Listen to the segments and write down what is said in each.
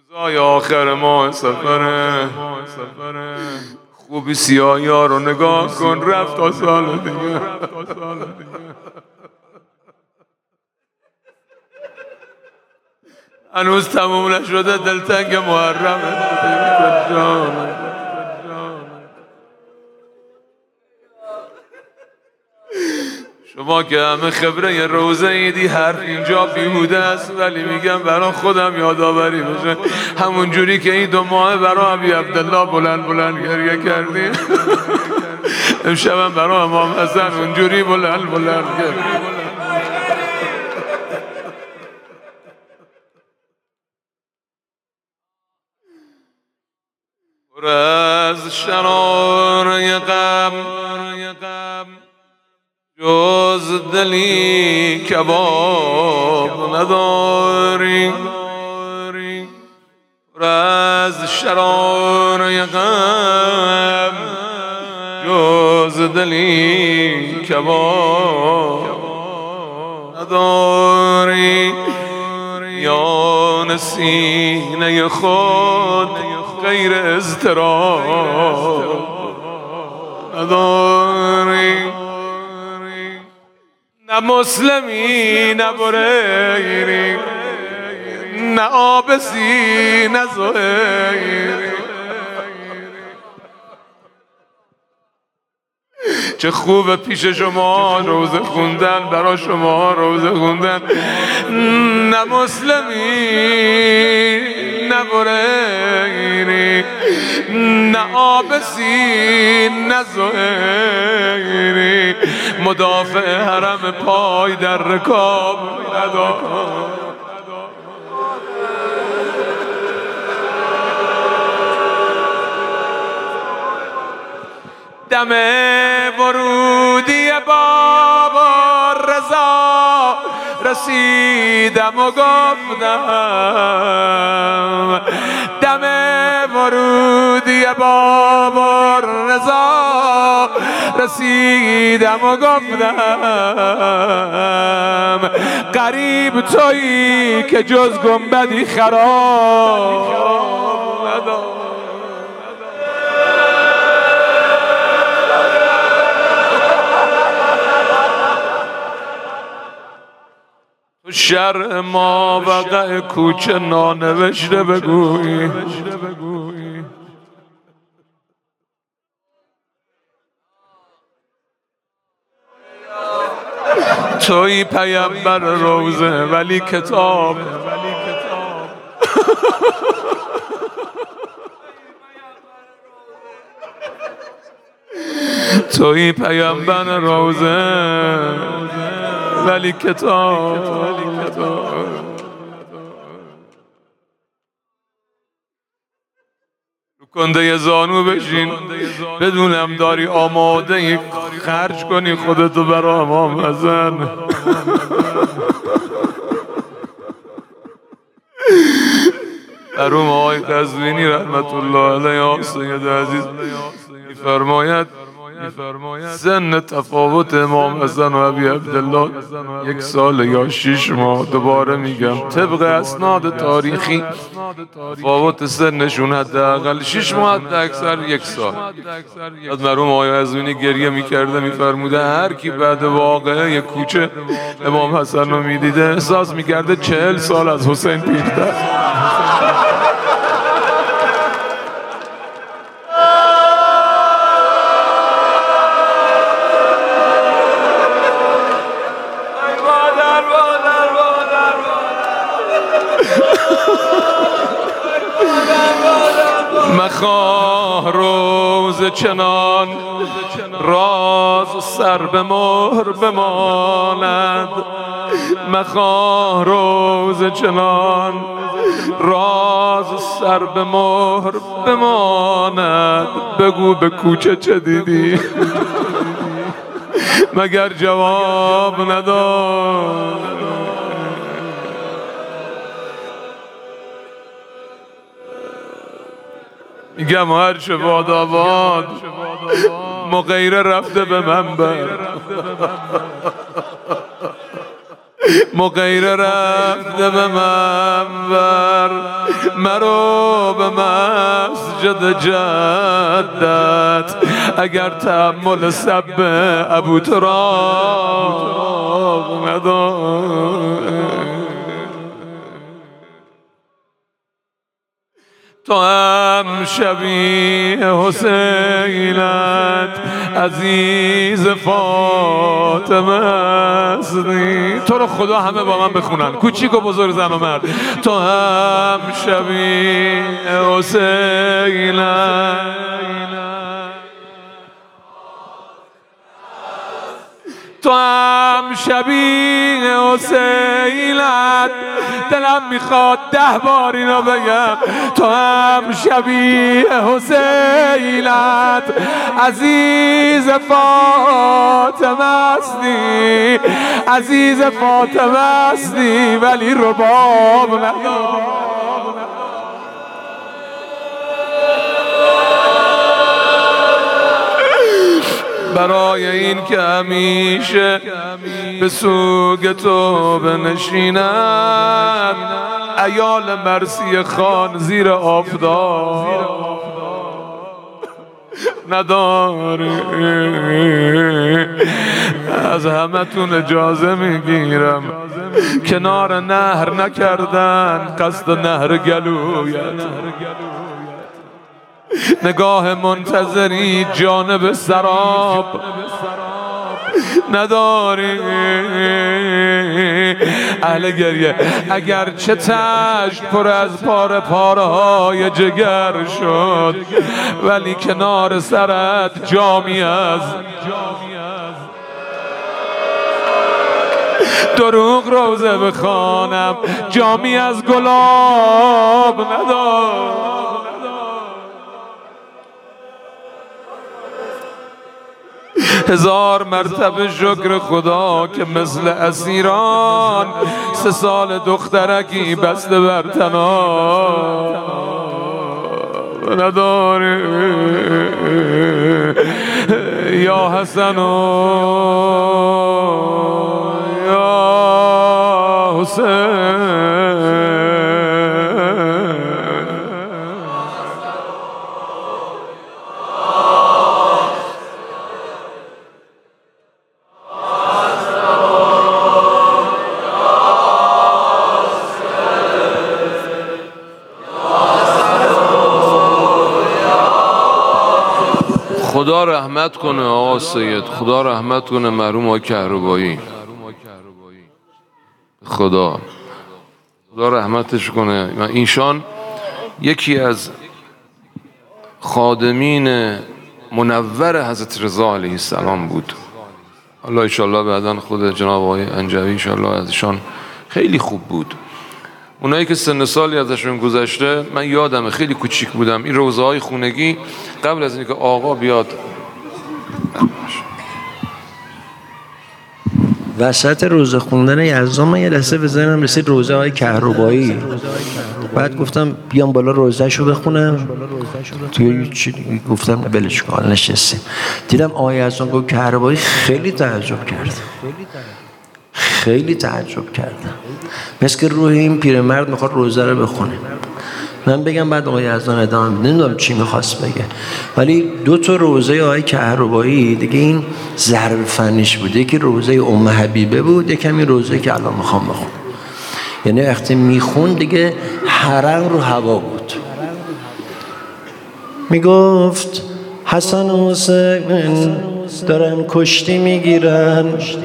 روزای آخر ماه سفره خوبی سیاهی ها رو نگاه کن، رفت تا سال دیگه. هنوز تموم نشده، دلتنگ محرمه. شما که همه خبره یه روزه ایدی، حرف اینجا بیهوده است، ولی میگم برای خودم یادآوری بشه. همون جوری که این 2 ماه برای ابی عبدالله بلند بلند گریه کردی، امشبم برای امام حسن اونجوری بلند بلند گریه. پر از شرار غم جز دلی کباب نداری، پر از شرار غم جز دلی کباب نداری. میان سینه خود غیر اضطراب نداری، نه مسلمی نه بریری، نه آبسی نه زهیری. چه خوبه پیش شما روزه خوندن، برای شما روزه خوندن. نه مسلمی نه بریری، نه آبسی نه زهیری. مدافع حرم پای در رکاب ندار. دم ورودی بابا رضا رسیدم و گفتم، دم ورودی بابا رضا رسیدم و گفتم، غریب تویی که جز گنبدی خراب ندار. شرع ما وقع کوچه نانوشته بگویی، توی پیامبر روزه ولی کتاب. توی پیامبر روزه ولی کتاب. رو کنده زانو بشین، بدونم داری آماده خرج کنی خودتو برای امام حسن. مرحوم آقای قزوینی رحمت الله علیه سید عزیز می‌فرماید سن تفاوت امام حسن و ابی عبدالله 1 سال یا 6 ماه. دوباره میگم طبق اسناد تاریخی تفاوت سنشون حداقل 6 ماه، حد اکثر 1 سال. از مرحوم آقای قزوینی گریه میکرده، میفرموده هر کی بعد واقعه یک کوچه امام حسن رو میدیده احساس میکرده 40 سال از حسین پیرتر. مخواه روز چنان راز سر به مهر بماند، مخواه روز چنان راز سر به مهر بماند. بگو به کوچه چه دیدی مگر جواب نداد. میگم هر چه باد آباد مغیره رفته به منبر، مغیره رفته به منبر. مرو به مسجد جدت اگر تحمل سب ابو تراب نداری. تو هم شبیه حسینت عزیز فاطمه هستی. تو رو خدا همه با من بخونن، کوچیک و بزرگ، زن و مرد. تو هم شبیه حسینت، تو هم شبیه حسینت. دلم میخواد 10 بار اینو بگم. تو هم شبیه حسینت عزیز فاطمه هستی، عزیز فاطمه هستی، ولی رباب نداری. برای این که همیشه به سوگ تو بنشیند عیال مرسی خان زیر آفتاب نداره. از همتون اجازه میگیرم کنار نهر نکردن قصد نهر گلویت، نگاه منتظری جانب سراب نداری. اهل گریه اگر چه تشت پر از پاره پاره های جگر شد، ولی کنار سرت جامی از دروغ روزه بخوانم، جامی از گلاب ندار. هزار مرتبه شکر خدا که مثل اسیران 3 سال دخترکی بسته بر تناب نداره. یا حسن و یا حسین، خدا رحمت کنه آقا سید، خدا رحمت کنه مرحوم آقا کهربایی، خدا رحمتش کنه. ایشان یکی از خادمین منور حضرت رضا علیه السلام بود. الله انشالله بعداً خود جناب آقای انجوی انشالله ازشان خیلی خوب بود. اونایی که سن سالی ازشون گذشته، من یادمه خیلی کوچیک بودم این روزه های خونگی قبل از اینکه آقا بیاد وسط روزه خوندن یزدان من یه لحظه به ذهنم رسید روزه های کهربایی. بعد گفتم بیام بالا روزه شو بخونم، توی چی گفتم بلش کن نشستیم. دیدم آقای یزدان گفت کهربایی، خیلی تعجب کردم، خیلی تعجب کردم. مثل که روح این پیرمرد میخواد روزه رو بخونه. من بگم بعد آقای یزدان ادامه بده، نمیدونم چی میخواست بگه، ولی 2 تا روزه آقای کهربایی دیگه این ضرب فنیش بود. یکی روزه ام حبیبه بود، یکی همین روزه که الان میخوام بخونم. یعنی وقتی میخون دیگه حرم رو هوا بود. میگفت حسن و حسین دارن کشتی میگیرن،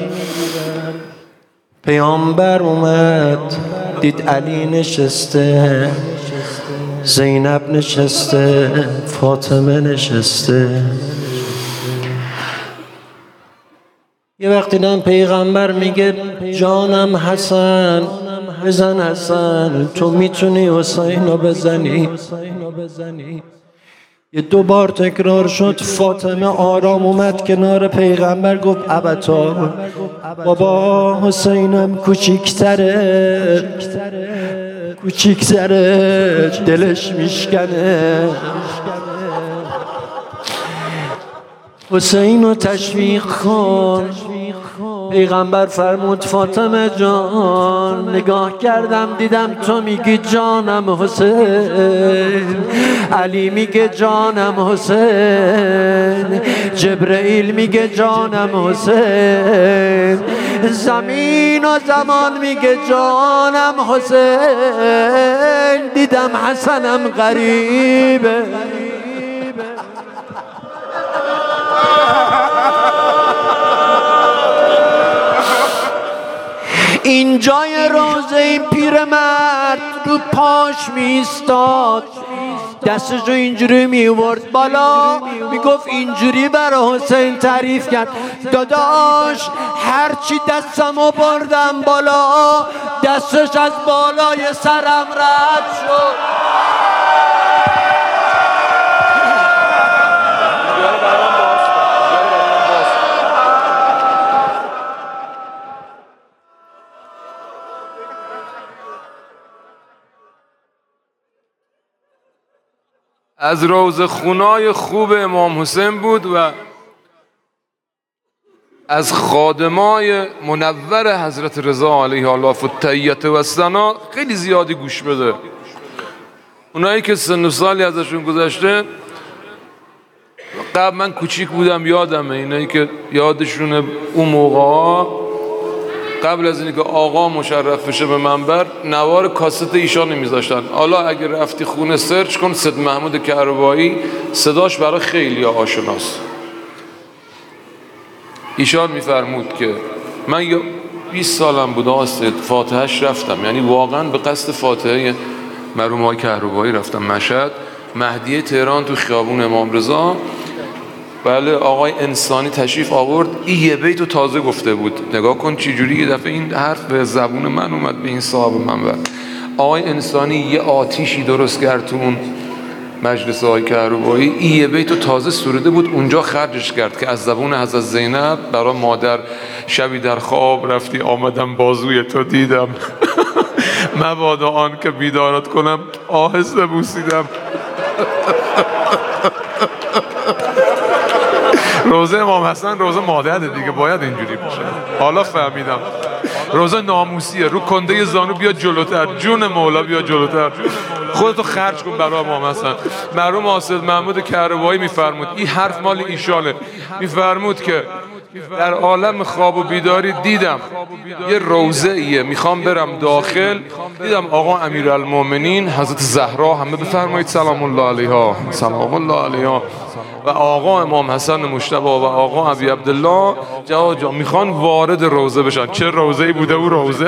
پیامبر اومد دید علی نشسته، زینب نشسته، فاطمه نشسته. یه وقتی دیدم پیغمبر میگه جانم حسن بزن، حسن تو میتونی حسین رو بزنی. یه 2 بار تکرار شد. فاطمه آرام اومد کنار پیغمبر گفت ابتا بابا حسینم کوچیکتره دلش میشکنه. حسین رو تشویق کن. پیغمبر فرمود فاطمه جان، نگاه کردم دیدم تو میگی جانم حسین، علی میگه جانم حسین، جبرئیل میگه جانم حسین، زمین و زمان میگه جانم حسین، دیدم حسنم غریبه. این جای روزه این پیرمرد رو پاش میستاد، دستشو اینجوری میورد بالا، میگفت اینجوری برای حسین تعریف کرد، داداش هرچی دستمو بردم بالا، دستش از بالای سرم رد شد. از روزه خونای خوب امام حسین بود و از خادمای منور حضرت رضا علیه الله التحیة و الثنا خیلی زیادی گوش بده. اونایی که سن و سالی ازشون گذشته، قبل من کوچیک بودم یادمه، اینایی که یادشونه اون موقع قبل از اینکه آقا مشرف بشه به منبر نوار کاست ایشان نمیذاشتن. حالا اگه رفتی خونه سرچ کن، سید محمود کهربایی صداش برای خیلی آشناست. ایشان میفرمود که من 20 سالم بود آسد فاتحهش رفتم، یعنی واقعا به قصد فاتحه مرحوم آقای کهربایی رفتم مشهد، مهدیه تهران تو خیابون امام رضا. بله آقای انسانی تشریف آورد، این یه بیتو تازه گفته بود، نگاه کن چی جوری یه دفعه این حرف به زبون من اومد، به این صاحب منبر. آقای انسانی یه آتیشی درست کرد تو اون مجلس آقای کهربایی، این یه بیتو تازه سروده بود، اونجا خرجش کرد که از زبون حضرت زینب برای مادر، شبی در خواب رفتی آمدم بازوی تو دیدم مبادا آن که بیدارت کنم آهسته بوسیدم. روزه امام حسن روزه مادره دیگه، باید اینجوری باشه. حالا فهمیدم روزه ناموسیه، رو کنده زانو بیا جلوتر، جون مولا بیا جلوتر، خودتو خرج کن برای امام حسن. مرحوم آسد محمود کهربایی میفرمود، این حرف مال ایشانه، میفرمود که در عالم خواب و بیداری دیدم یه روزه ایه، میخوام برم داخل، دیدم آقا امیرالمومنین حضرت زهرا، همه بفرمایید سلام الله علیها، سلام الله علیها، و آقا امام حسن مجتبی و آقا ابی عبدالله جواد جان میخوان وارد روزه بشن. چه روزه‌ای بوده او روزه؟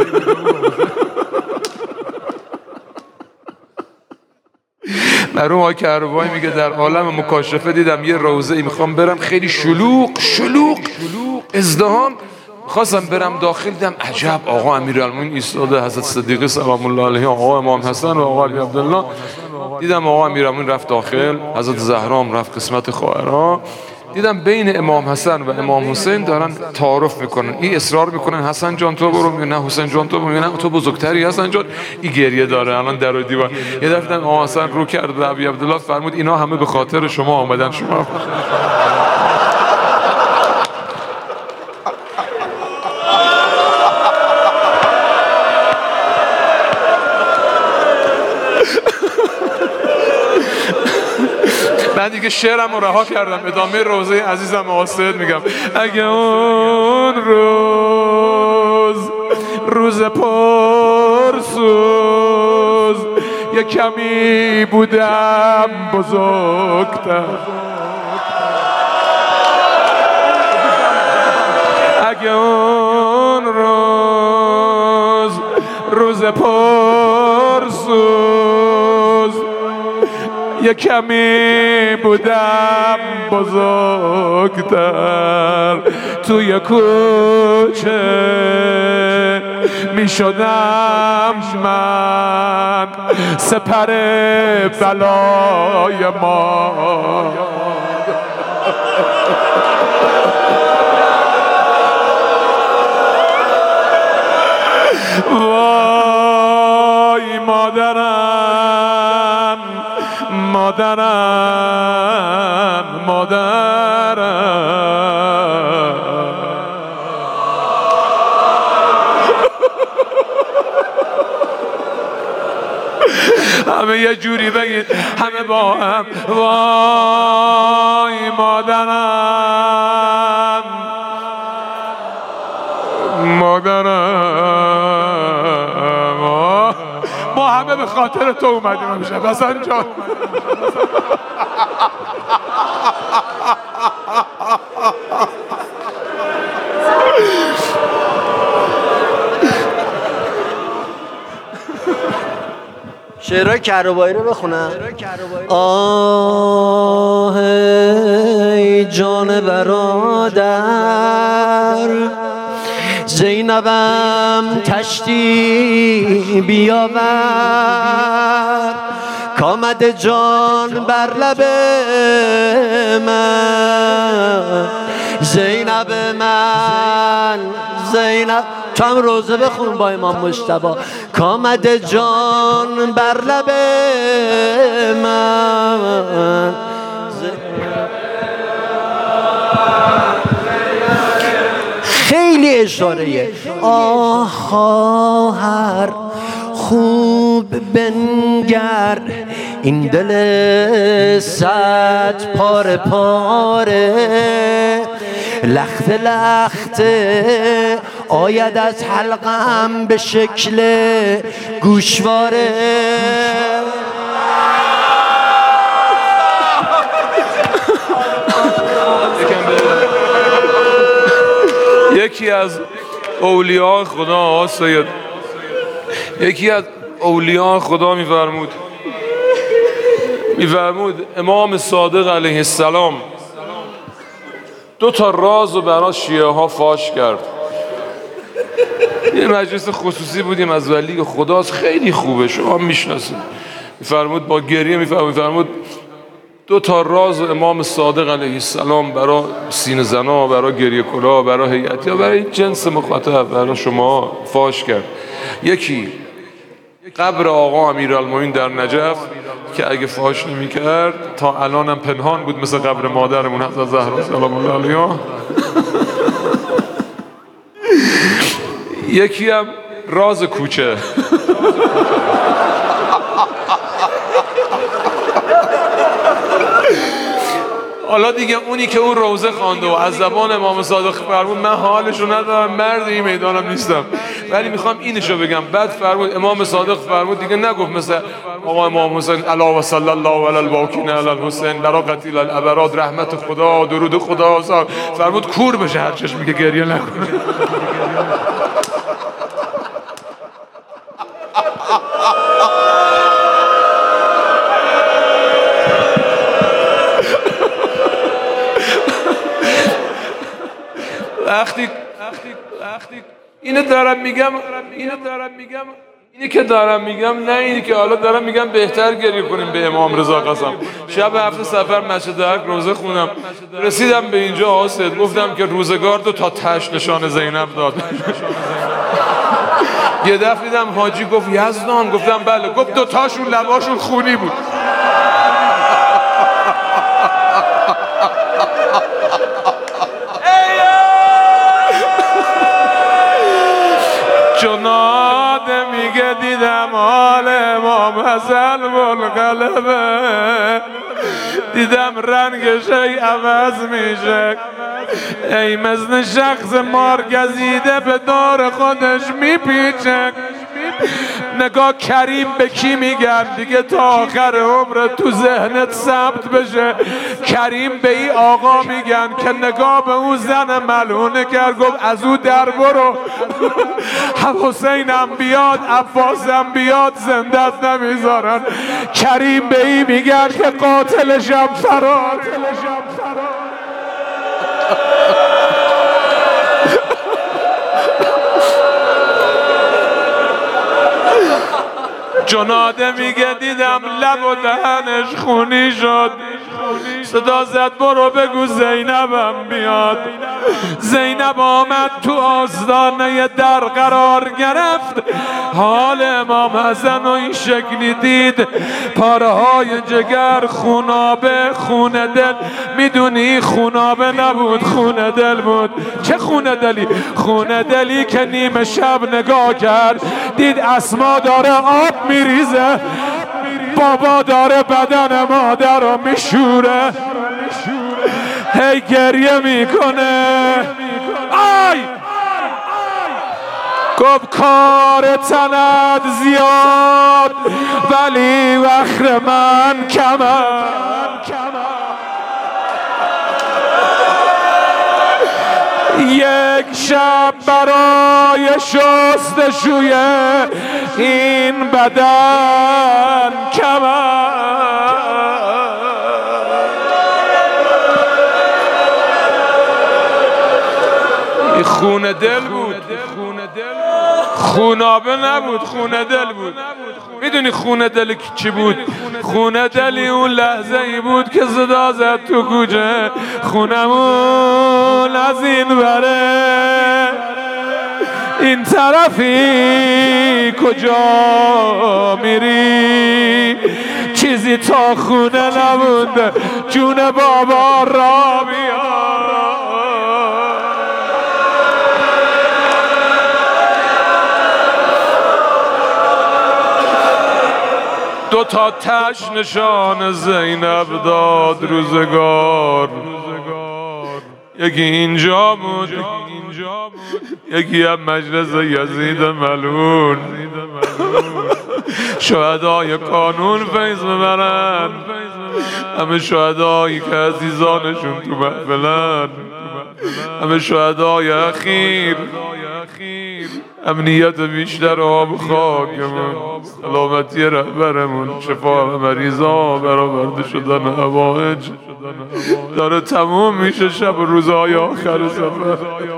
مرحوم آقای کهربایی میگه در عالم مکاشفه دیدم یه روزه‌ای میخوام برم، خیلی شلوغ ازدحام، خواستم برم داخل، دیدم عجب آقا امیرالمومنین ایستاده، حضرت صدیقه سلام الله علیه، آقا امام حسن و آقا ابی عبدالله. دیدم آقا امیرالمومنین رفت داخل، حضرت زهرا رفت قسمت خواهرها، دیدم بین امام حسن و امام حسین دارن تعارف میکنن، این اصرار میکنن حسن جان تو برو، نه حسین جان تو برو، نه تو بزرگتری حسن جان، این گریه داره الان در و دیوار. یه دفعه امام حسن رو کرد به ابی عبدالله فرمود اینا همه به خاطر شما آمدن، شما من دیگه شعرم رو رها کردم، ادامه روزه عزیزم آسد میگم. اگه اون روز پرسوز یه کمی بودم بزرگتر، اگه اون روز پرسوز یه کمی بودم بزرگتر، توی کوچه می شدم من سپر بلای ما. وای مادرم مادرم. 「あげおんろず」「るぜぽるす」「やきゃみぶだんぼぞくた」「あげおんろず」「るぜぽるす」「やきゃみぶだんぼぞくた」「とやこち」「みしょだんまん」「せぱればらやま」 وای مادرم مادرم مادرم، 「 همه یه جوری بگید همه با هم وای مادرم ما همه به خاطر تو اومدیم امشب حسن جان. شعرهای کهربایی رو بخونم. آه ای جان برادر زینبم تشتی بیاور کامد جان بر لب من زینب من زینب. تو هم روزه بخون با امام مجتبی. کامد جان بر لب من خیلی اشاره‌ایه. آه خواهر خوب بنگر این دل صد پاره پاره لخت لخته آید از حلقم به شکل گوشواره. یکی از اولیاء خدا سید یکی از اولیاء خدا میفرمود امام صادق علیه السلام 2 راز رو برای شیعه ها فاش کرد. یه مجلس خصوصی بودیم از ولی خداست خیلی خوبه شما میشناسید. میفرمود با گریه میفرمود 2 راز امام صادق علیه السلام برای سینه زنا، برای گریه کلا، برای هیئتی، برای جنس مخاطب، برای شما فاش کرد. یکی قبر آقا امیرالمومنین در نجف که اگه فاش نمی‌کرد تا الانم پنهان بود مثل قبر مادرمون حضرت زهرا سلام الله علیها. یکی هم راز کوچه. حالا دیگه اونی که اون روزه خوانده و از زبان امام صادق فرمود من حالشو ندارم مرد این میدانم نیستم ولی میخوام اینشو بگم. بعد فرمود امام صادق فرمود دیگه نگفت مثل آقا امام حسین الا و صلی الله علی الباکین علی الحسین برا قتیل الابراد رحمت خدا درود خدا. فرمود کور بشه هر چشمی که گریه نکنه. وقتی اینو دارم میگم اینی که دارم میگم نه اینی که حالا دارم میگم بهتر گریه کنیم به امام رضا قسم. شب هفته سفر مسجد حق روزه خونم رسیدم به اینجا حاسد گفتم که روزگار تو تا تش نشان زینب داد. یه دفعه دیدم حاجی گفت یزدان گفتم بله گفت 2 تاشون لباشون خونی بود. جناده میگه دیدم حال امام حسن منقلبه دیدم رنگش ای عوض میشه ای مثل شخص مارگزیده به دار خودش میپیچه. نگاه کریم به کی میگن دیگه تا آخر عمر تو ذهنت ثبت بشه. کریم به این آقا میگن که نگاه به اون زن ملعونه کرد گفت از او در برو. حسینم بیاد عباسم بیاد زندت نمیذارن. کریم به این میگن که قاتلشم فرار. جناده میگه دیدم لب و دهنش خونی شد صدا زد برو بگو زینبم بیاد. زینب آمد تو آستانه در قرار گرفت. حال امام حسن و این شکلی دید پاره های جگر خونابه خونه دل. میدونی خونابه نبود خونه دل بود. چه خونه دلی؟ خونه دلی که نیمه شب نگاه کرد دید اسما داره آب میریزه بابا داره بدن مادر رو میشوره، هی گریه میکنه. آی گفت کار تنت زیاد ولی وخر من کمه. یک شب برای شستشوی این بدن کمه. خون دل بود، خونابه نبود، خونه دل بود. میدونی خونه دل چی بود؟ خونه دلی اون لحظه ای بود که صدا زد تو کوچه خونمون از این بره این طرفی کجا میری، چیزی تا خونه نمونده جون بابا را بیار. دو تا تش نشان زینب داد روزگار، یکی اینجا بود یکی هم مجلس یزید ملعون. شهدای کانون فیض ببرن، همه شهدایی که عزیزانشون تو محفلن، همه شهدای اخیر، امنیت بیشتر آب خاکمون، سلامتی رهبرمون، شفا مریضا، برآورده شدن حوائج داره تموم میشه شب و روزهای آخر سفر.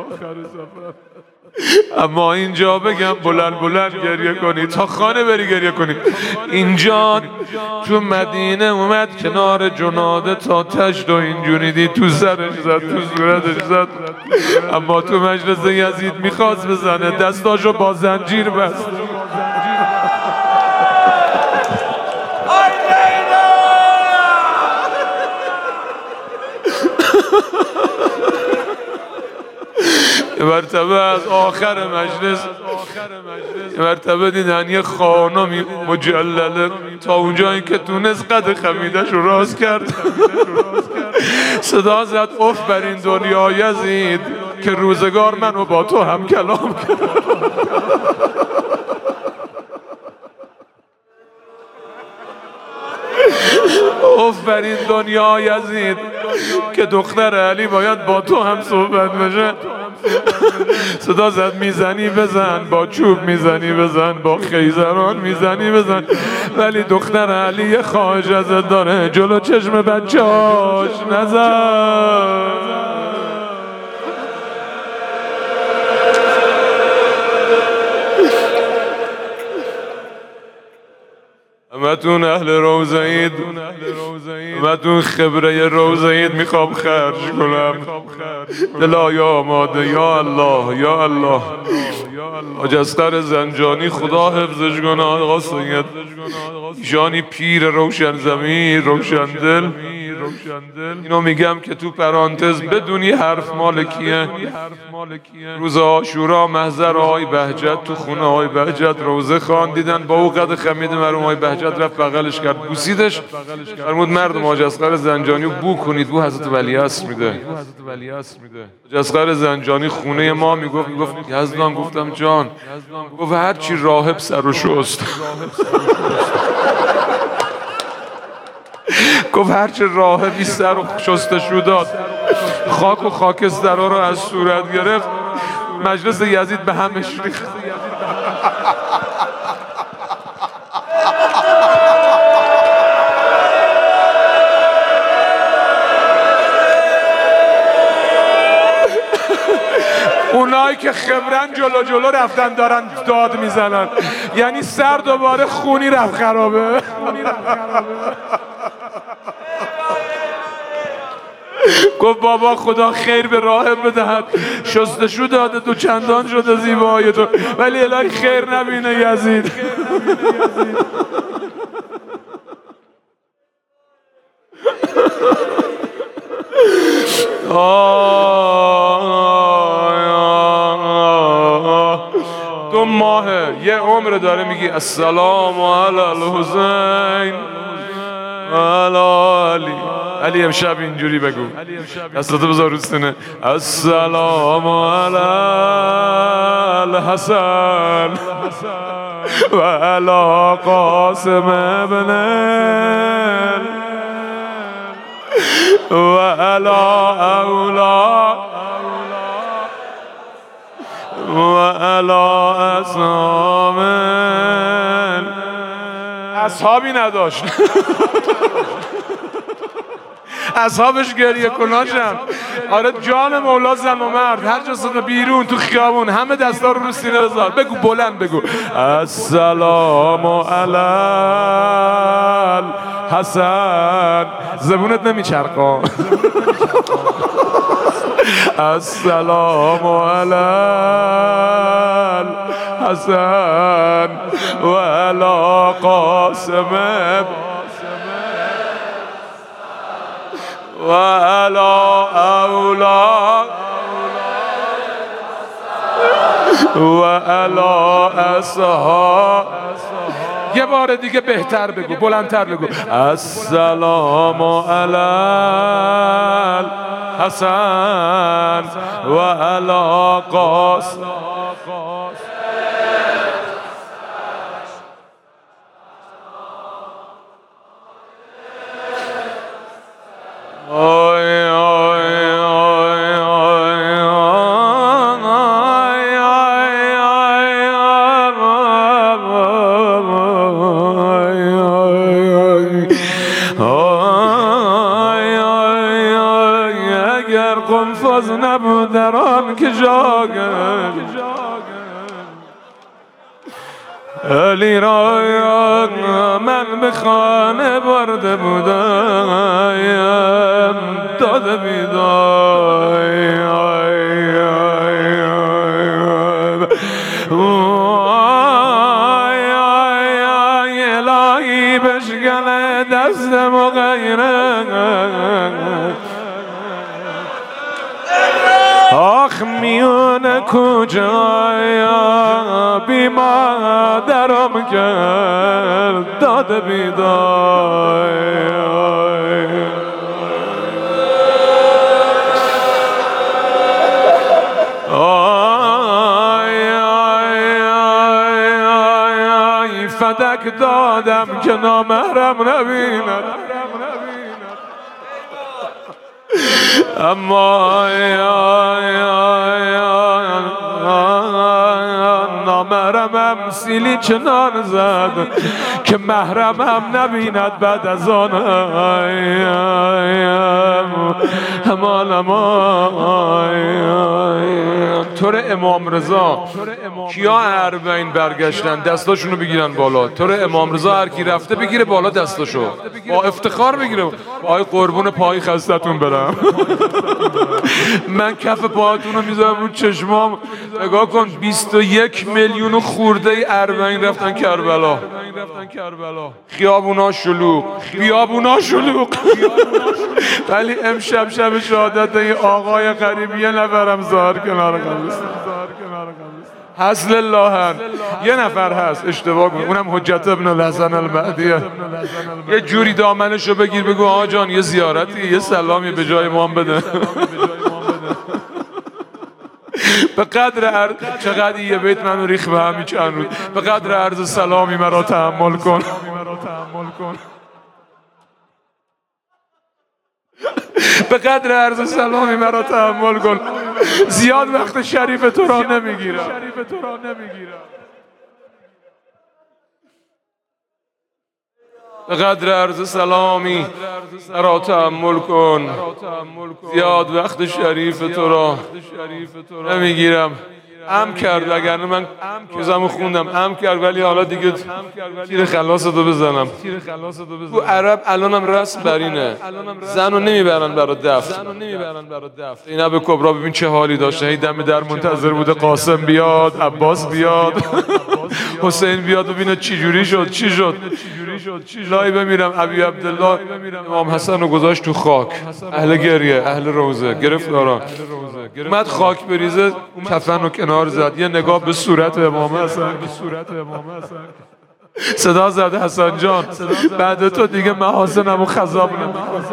اما اینجا بگم بلند بلند گریه کنی، تا خانه بری گریه کنی. اینجا تو مدینه اومد کنار جناده تا تشت و اینجوری دید تو سرش زد، تو صورتش زد، اما تو مجلس یزید میخواست بزنه، دستاشو با زنجیر بست. یه مرتبه از آخر مجلس یه مرتبه دیدن یه خانمی مجلله تا اونجایی که تونست قد خمیدش رو راست کرد، صدا زد اف بر این دنیا یزید که روزگار منو با تو هم کلام کرد. اف بر این دنیا یزید که دختر علی باید با تو هم صحبت بشه. صدا زد میزنی بزن، با چوب میزنی بزن، با خیزران میزنی بزن، ولی دختر علی یه خواهش ازت داره، جلو چشم بچه‌هاش نزن. همتون اهل روزید، همتون خبره روزید میخوام خرج کنم، دلای آماده. یا الله یا الله. حاج اصغر زنجانی خدا حفظش کنه، آقا سید ایشانی پیر روشن ضمیر روشن دل. اینو میگم که تو پرانتز بدونی حرف مال کیه. روز عاشورا محضر آقای بهجت تو خونه آقای بهجت روزه خواندیدن، با او قد خمید مرحوم آقای بهجت رفت بغلش کرد، بوسیدش، فرمود مردم حاج اصغر زنجانی بو کنید، بو حضرت ولیعصر میده. حاج اصغر زنجانی خونه ما میگفت یزدان، گفتم جان، گفت هر چی راهب سر و شست. گفت هرچه راهبی سر و شستشو داد، خاک و خاکسترها رو از صورت گرفت، مجلس یزید به همش ریخت. اونایی که خبرن جلو رفتن دارن داد میزنن، یعنی سر دوباره خونی رفت خرابه. گفت بابا خدا خیر به راهب بدهد، شستشو داده تو چندان شده زیبایی تو، ولی الهی خیر نبینه یزید. یه عمر داره میگی السلام علی الحسین علی علی امشب اینجوری بگو دستاتو بذار رو سینه السلام علی الحسن و علی قاسم ابن و علی اولاد و علی اصحابی نداشت اصحابش گریه کناشم. آره جان مولا زن و مرد هر جا صدا بیرون تو خیابون همه دستا رو سینه بذار بگو بلند بگو السلام علی الحسن زبونت نمیچرقا السلام علی الحسن و علی قاسم و علی اولاد و علی اصحاب. یه بار دیگه بهتر بگو بلندتر بگو السلام علی الحسن و علی قاسم. اگر قنفذ نبود در آن که جاگم علی را من به خانه برده بودم داده بیدایم الهی بشگل دست مغیره آخ میونه کجایا بی مادرم کرد داده بیدای فدک دادم که نامحرم نبیند اما نامحرمم سیلی چنان زد که محرمم نبیند بعد از آن طور امام رضا کیا اربعین برگشتن دستاشونو بگیرن بالا. طور امام رضا هر کی رفته بگیره بالا دستاشو با افتخار بگیره. آی قربون پای خستتون برم من کف پاهاتون رو میذارم رو چشمام. نگاه کن 21 میلیون خورده اربعین رفتن کربلا. خیابونا شلوغ بیابونا شلوغ ولی امشب شب شهادت این آقای غریب یه نفرم ظاهر کنار قبرستان هست لله. یه نفر هست اشتباه کن اونم حجت ابن الحسن المهدیه. یه جوری دامنشو بگیر بگو آقا جان یه زیارتی یه سلامی به جای ما بده به قدر چقدر یه بیت منو ریخ به همی چند روز به قدر عرض سلامی مرا تحمل کن به قدر عرض سلامی مرا تحمل کن زیاد وقت شریف تو را نمیگیرم به قدر عرض سلامی مرا تحمل کن زیاد وقت شریف تو را نمیگیرم. کرد وگرنه من چیزمو خوندم کرد ولی حالا دیگه تیر خلاصتو بزنم. تو عرب الانم رسم بر اینه زنو نمیبرن برا دفن. اینب کبرا ببین چه حالی داشته هی دم در منتظر بوده قاسم بیاد عباس بیاد حسین بیاد ببینه چی جوری شد چی شد. لای بمیرم ابی عبدالله امام حسن رو گذاشت تو خاک، اهل گریه، اهل روزه، گرفت داران اومد خاک بریزه، کفن رو کنار زد، یه نگاه به صورت امام حسن، صدا زد حسن جان بعد تو دیگه محاسنم و خذاب نمیکنم،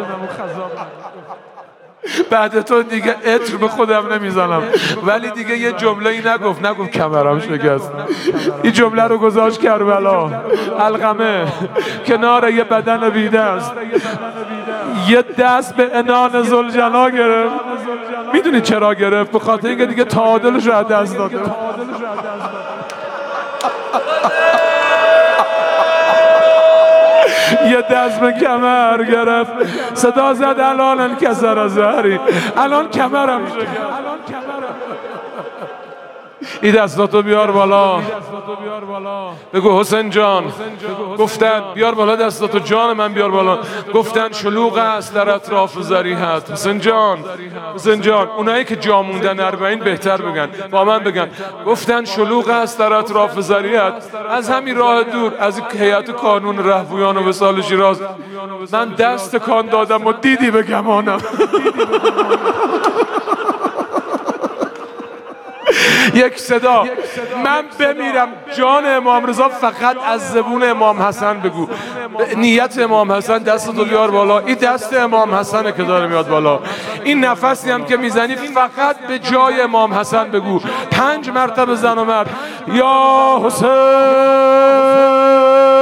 بعد تو دیگه عطر به خودم نمیزنم. ولی دیگه یه جمله ای نگفت کمرم شکست. این جمله رو گذاشت کربلا، القمه، کنار یه بدن بیدست، یه دست به عنان ذوالجلال گرفت. میدونی چرا گرفت؟ به خاطر اینکه دیگه تعادلش رو از دست داده. یه دست به کمر گرفت، صدا زد الان انکسر زهری، الان کمرم شکست. این دستاتو بیار بالا، بگو حسین جان. گفتن بیار بالا دستاتو، جان من بیار بالا. گفتن شلوغ است در اطراف ذریحت. حسین جان اونایی که جا موندن 40 بهتر بگن، با من بگن. گفتن شلوغ است در اطراف ذریحت. از همین راه دور، از هیئت کانون رهبویان و وصال شیراز، من دست کان دادم و دیدی به گمانم. یک صدا، من بمیرم جان امام رضا فقط از زبون امام حسن بگو. نیت امام حسن، دستتو بیار بالا. این دست امام حسنه که داره میاد بالا. این نفسی هم که میزنی فقط به جای امام حسن بگو. 5 مرتبه زن و مرد، یا حسین